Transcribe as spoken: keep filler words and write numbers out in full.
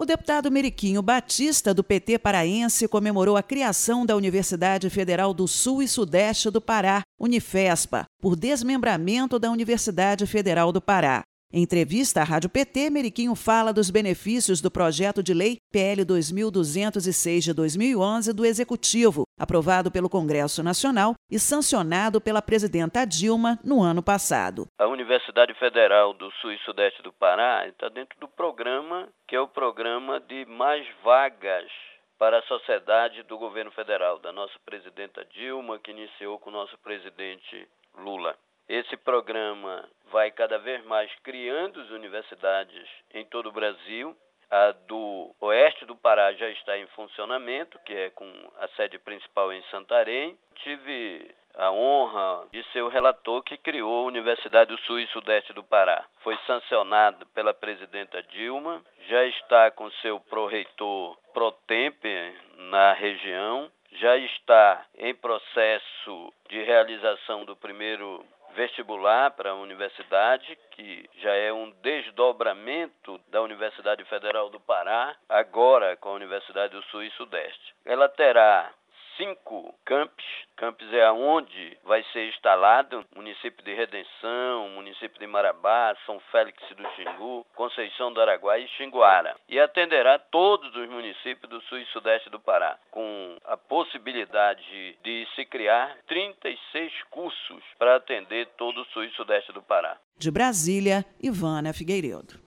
O deputado Meriquinho Batista, do P T paraense, comemorou a criação da Universidade Federal do Sul e Sudeste do Pará, Unifespa, por desmembramento da Universidade Federal do Pará. Em entrevista à Rádio P T, Meriquinho fala dos benefícios do projeto de lei P L dois mil duzentos e seis de dois mil e onze do Executivo, aprovado pelo Congresso Nacional e sancionado pela presidenta Dilma no ano passado. A Universidade Federal do Sul e Sudeste do Pará está dentro do programa, que é o programa de mais vagas para a sociedade do governo federal, da nossa presidenta Dilma, que iniciou com o nosso presidente Lula. Esse programa vai cada vez mais criando as universidades em todo o Brasil. A do oeste do Pará já está em funcionamento, que é com a sede principal em Santarém. Tive a honra de ser o relator que criou a Universidade do Sul e Sudeste do Pará. Foi sancionado pela presidenta Dilma, já está com seu pró-reitor pro tempore na região, já está em processo de realização do primeiro vestibular para a universidade, que já é um desdobramento da Universidade Federal do Pará, agora com a Universidade do Sul e Sudeste. Ela terá cinco campos. Campos é onde vai ser instalado o município de Redenção, município de Marabá, São Félix do Xingu, Conceição do Araguaia e Xinguara. E atenderá todos os municípios do Sul e Sudeste do Pará, com a possibilidade de se criar trinta e seis cursos para atender todo o Sul e Sudeste do Pará. De Brasília, Ivana Figueiredo.